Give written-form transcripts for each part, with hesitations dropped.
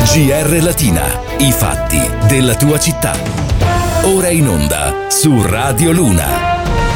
GR Latina, i fatti della tua città. Ora in onda su Radio Luna.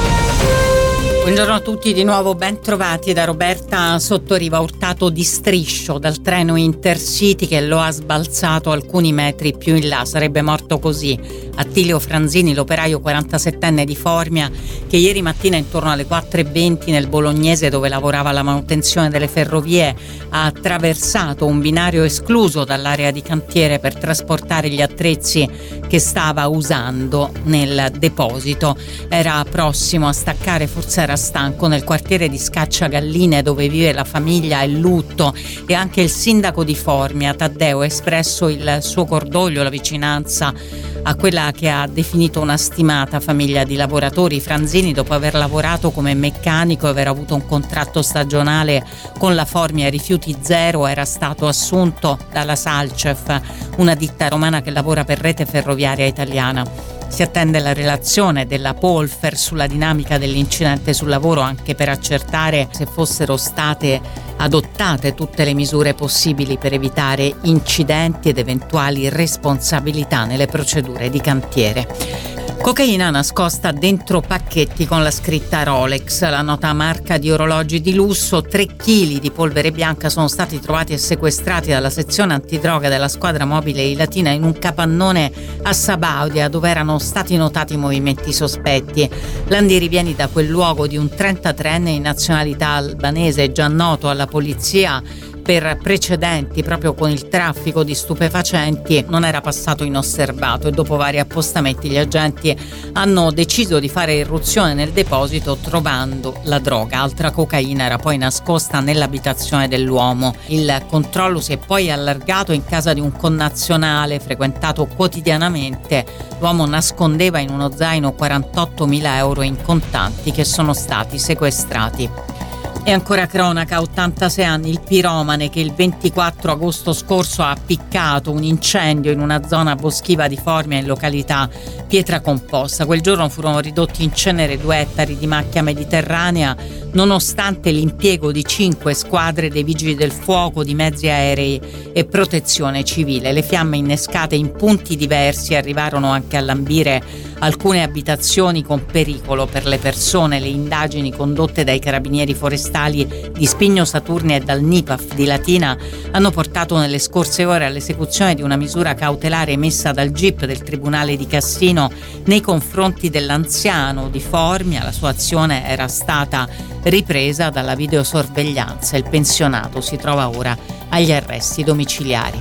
Buongiorno a tutti, di nuovo ben trovati da Roberta Sottoriva. Urtato di striscio dal treno Intercity che lo ha sbalzato alcuni metri più in là. Sarebbe morto così Attilio Franzini, l'operaio 47enne di Formia, che ieri mattina intorno alle 4:20 nel Bolognese, dove lavorava alla manutenzione delle ferrovie, ha attraversato un binario escluso dall'area di cantiere per trasportare gli attrezzi che stava usando nel deposito. Era prossimo a staccare, forse era stanco. Nel quartiere di Scacciagalline, dove vive la famiglia, è lutto, e anche il sindaco di Formia, Taddeo, ha espresso il suo cordoglio, la vicinanza a quella che ha definito una stimata famiglia di lavoratori. Franzini, dopo aver lavorato come meccanico e aver avuto un contratto stagionale con la Formia Rifiuti Zero, era stato assunto dalla Salcef, una ditta romana che lavora per Rete Ferroviaria Italiana. Si attende la relazione della Polfer sulla dinamica dell'incidente sul lavoro, anche per accertare se fossero state adottate tutte le misure possibili per evitare incidenti ed eventuali responsabilità nelle procedure di cantiere. Cocaina nascosta dentro pacchetti con la scritta Rolex. La nota marca di orologi di lusso, 3 kg di polvere bianca sono stati trovati e sequestrati dalla sezione antidroga della squadra mobile di Latina in un capannone a Sabaudia, dove erano stati notati movimenti sospetti. L'andirivieni da quel luogo di un 33enne di nazionalità albanese, già noto alla polizia per precedenti proprio con il traffico di stupefacenti, non era passato inosservato, e dopo vari appostamenti gli agenti hanno deciso di fare irruzione nel deposito, trovando la droga. Altra cocaina era poi nascosta nell'abitazione dell'uomo. Il controllo si è poi allargato in casa di un connazionale frequentato quotidianamente. L'uomo nascondeva in uno zaino 48.000 euro in contanti che sono stati sequestrati. E ancora cronaca, 86 anni, il piromane che il 24 agosto scorso ha appiccato un incendio in una zona boschiva di Formia in località Pietracomposta. Quel giorno furono ridotti in cenere 2 ettari di macchia mediterranea, nonostante l'impiego di 5 squadre dei vigili del fuoco, di mezzi aerei e protezione civile. Le fiamme, innescate in punti diversi, arrivarono anche a lambire alcune abitazioni con pericolo per le persone. Le indagini condotte dai carabinieri forestali di Spigno Saturni e dal NIPAF di Latina hanno portato nelle scorse ore all'esecuzione di una misura cautelare emessa dal GIP del Tribunale di Cassino nei confronti dell'anziano di Formia. La sua azione era stata ripresa dalla videosorveglianza. Il pensionato si trova ora agli arresti domiciliari.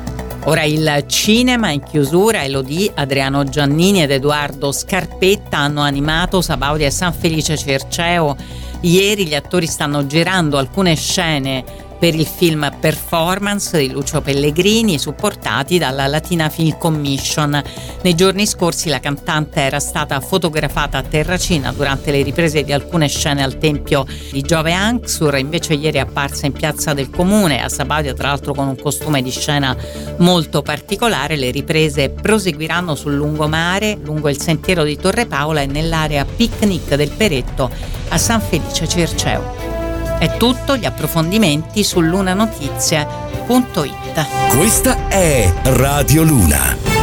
Ora il cinema in chiusura. Elodie, Adriano Giannini ed Edoardo Scarpetta hanno animato Sabaudia e San Felice Circeo. Ieri gli attori stanno girando alcune scene per il film Performance di Lucio Pellegrini, supportati dalla Latina Film Commission. Nei giorni scorsi la cantante era stata fotografata a Terracina durante le riprese di alcune scene al Tempio di Giove Anxur, invece ieri è apparsa in Piazza del Comune a Sabaudia, tra l'altro con un costume di scena molto particolare. Le riprese proseguiranno sul lungomare, lungo il sentiero di Torre Paola e nell'area picnic del Peretto a San Felice Circeo. È tutto, gli approfondimenti su lunanotizie.it. Questa è Radio Luna.